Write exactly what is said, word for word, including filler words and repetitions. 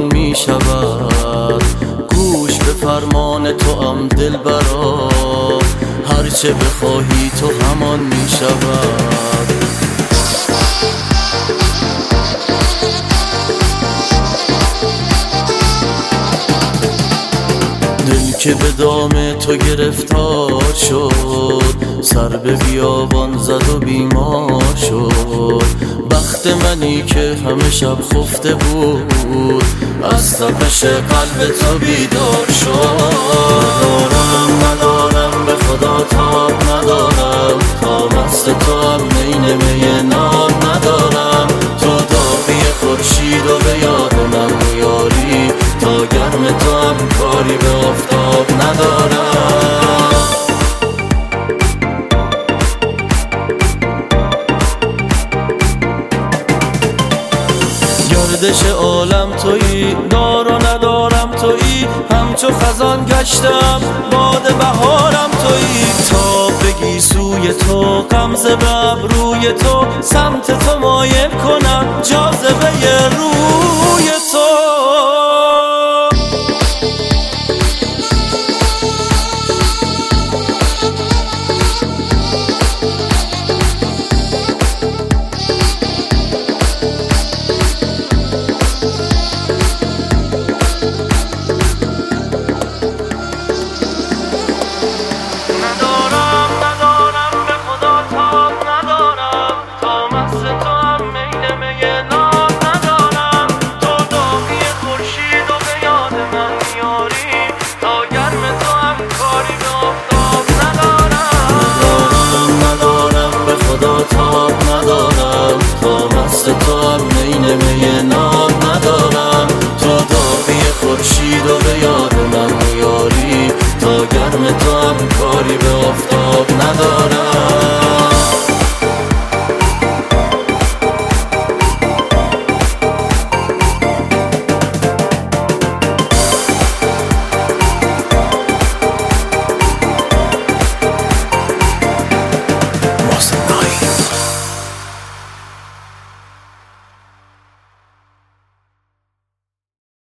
می شود. گوش به فرمان تو ام دلبرا، هرچه بخواهی تو همان می شود. دل که به دام تو گرفتار شد، سر به بیابان زد و بیمار شد. بخت منی که همه شب خفته بود، از تپش قلب تو بیدار شد. ندارم ندارم به خدا تاب ندارم، تا مست تو هم نین می ناب ندارم. تو داغی خورشید و به یاد من میاری، تا گرم تو هم کاری به آفتاب ندارم. گردش عالم تویی، دار و ندارم تویی، همچو خزان گشتم باد بهارم تویی. تا بگی سوی تو غمزه به ابروی تو، سمت تو مایل کنم جاذبه روی تو.